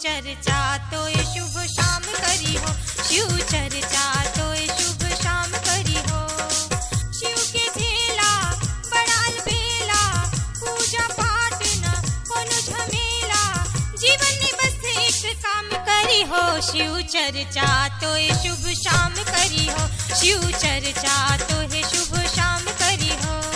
चर्चा तो ये शुभ शाम करी हो, शिव चर्चा तो ये शुभ शाम करी हो। शिव के झेला बड़ाल बेला, पूजा पाठ न कोनो झमेला, जीवन में बस एक काम करी हो, शिव चर्चा तो ये शुभ शाम करी हो, शिव चर्चा तो ये शुभ शाम करी हो।